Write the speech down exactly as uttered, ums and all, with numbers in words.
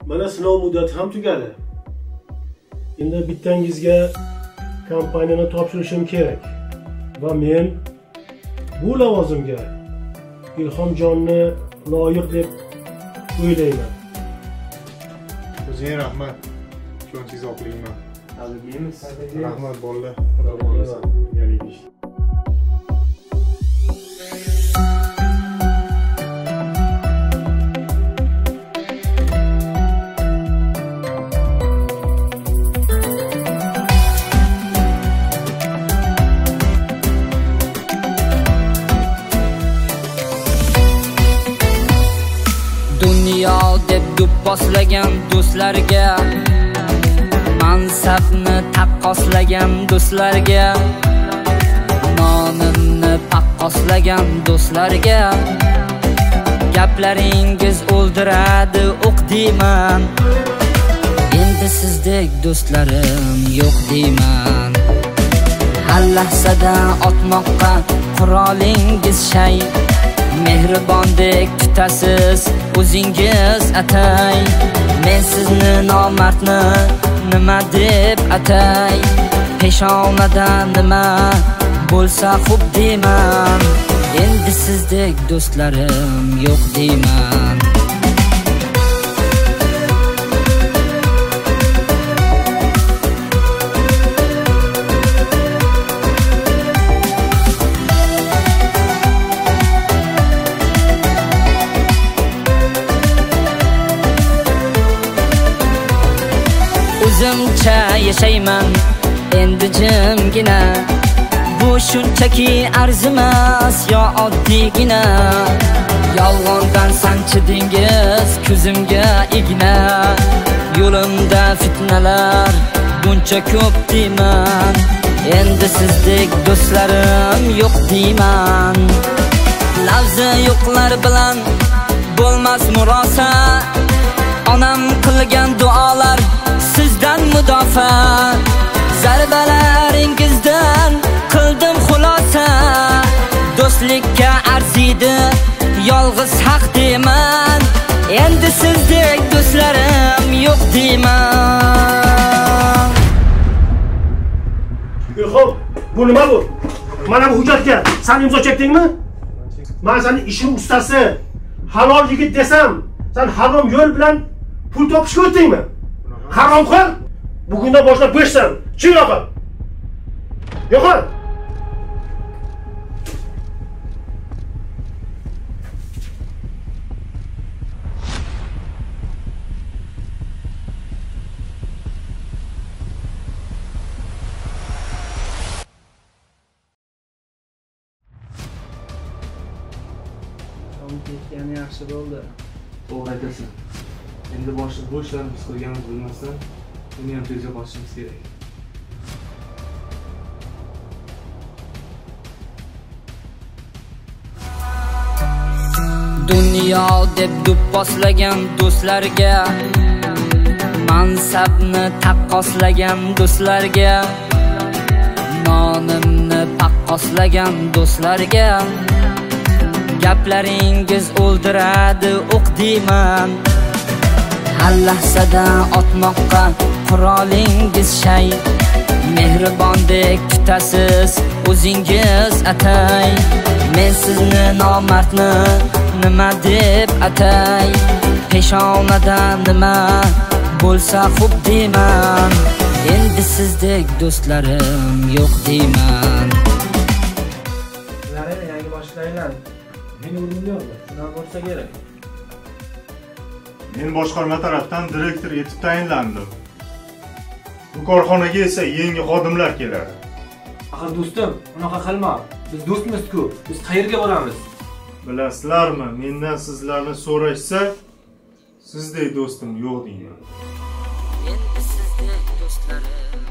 Mana sinov muddati ham tugadi. Endi bittangizga kompaniyani topshirishim kerak va men bu lavozimga Ilhomjonni loyiq deb o'ylayman. O'zingga rahmat. Ishonchingizni oqlayman. Tabriklaymiz. Rahmat bolalar. Xudo xohlasa. Yaraydi. Dunyo deb do'pposlagan do'stlarga, mansabni taqqoslagan do'stlarga, nonimni paqqoslagan do'stlarga, gaplaringiz o'ldiradi o'q deyman. Endi sizdek do'stlarim yo'q deyman. Har lahzada otmoqqa qurolingiz shay, mehribondek tutasiz o'zingiz atay. Men sizni nomardni nima deb atay? Peshonada nima bo'lsa xo'p deyman. Endi sizdek do'stlarim yo'q deyman. O'zimcha yashayman endi jimgina. Bu shunchaki arzimas yo oddiygina. Yolg'ondan sanchidingiz ko'zimga igna. Yo'limda fitnalar buncha ko'p deyman. Endi sizdek do'stlarim yo'q deyman. Lafzi yo'qlar bilan bo'lmas murosa. Onam qilgan duolar sizdan mudofaa. Zarbalaringizdan qildim xulosa. Do'stlikka arziydi yolg'iz haq deyman. Endi sizdek do'stlarim yo'q deyman. Ilhom, bu nima bu? Mana bu hujjatga sen imzo chekdingmi? Men seni ishim ustasi, halol yigit desam, sen harom yo'l bilan pul topishga o'tdingmi? Haromxo'r! Bugundan boshlab bo'shsan. Chiq yo'qol. Yo'qol. Ketgani yaxshi bo'ldi. To'g'ri aytasan. Endi boshqa bu ishlarni biz qilganimiz bilmasdan, buni ham tezga bosishimiz kerak. Dunyo deb do'pposlagan do'stlarga, mansabni taqqoslagan do'stlarga, nonimni paqqoslagan do'stlarga, gaplaringiz o'ldiradi o'q deyman. Har lahzada otmoqqa qurolingiz shay, mehribondek tutasiz o'zingiz atay. Men sizni nomardni nima deb atay? Peshonada nima bo'lsa xo'p deyman. Endi sizdek do'stlarim yo'q deyman. Sizlarni yangi boshlaylar. Meni o'rnimda yo'qmi? Shuna bo'lsa kerak. Men boshqarma tarafdan direktor etib tayinlandim. Bu korxonaga esa yangi xodimlar keladi. Axir do'stim, unaqa qilma. Biz do'stmiz-ku. Biz qayerga boramiz? Bilasizlarmi, mendan sizlarni so'rashsa, sizdek do'stim yo'q deyman. Endi sizdek do'stlarim